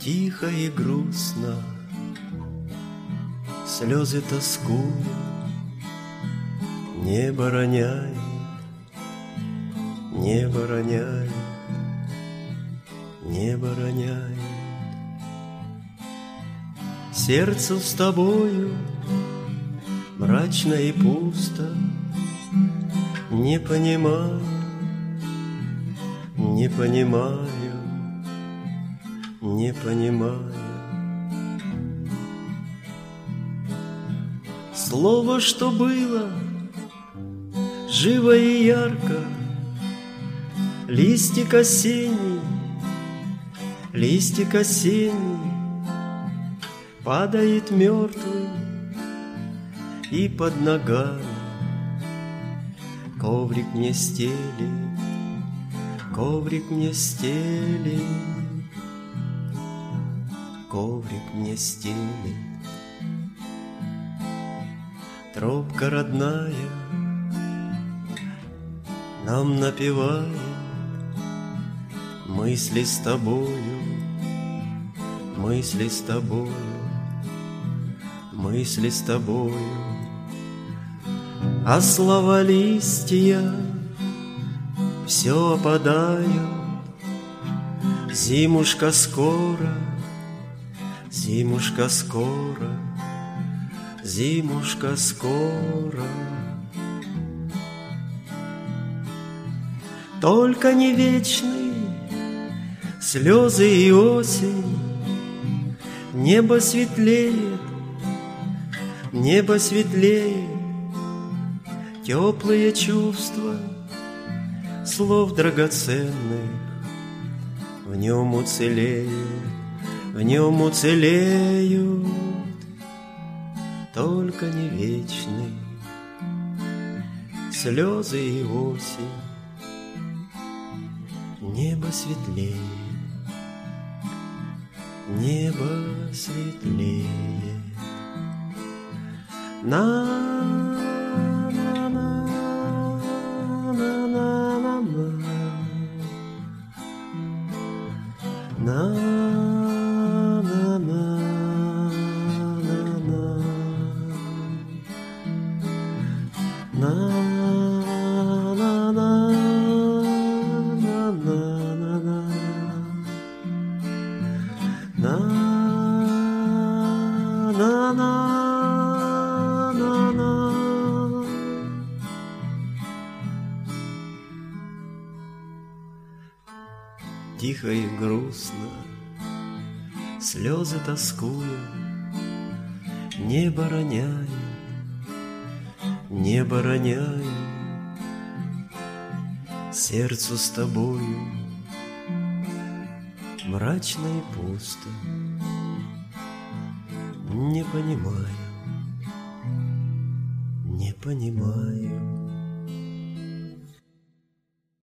Тихо и грустно, слезы тоскуют, небо роняет, небо роняет, небо роняет. Сердцу с тобою мрачно и пусто, не понимаю, не понимаю, не понимаю. Слово, что было живо и ярко, листик осенний, листик осенний падает мертвый, и под ногами коврик мне стелит, коврик мне стелит, коврик мне стелит. Тропка родная нам напевает мысли с тобою, мысли с тобою, мысли с тобою. А слова листья все опадают. Зимушка скоро, зимушка скоро, зимушка скоро. Только не вечные слезы и осень. Небо светлеет, небо светлеет. Теплые чувства слов драгоценных в нем уцелеют, в нем уцелеют. Только не вечные слезы и осень. Небо светлеет, небо светлеет. Тихо и грустно, слезы тоскуют, небо роняет, небо роняет. Сердцу с тобою мрачно и пусто, не понимаю, не понимаю.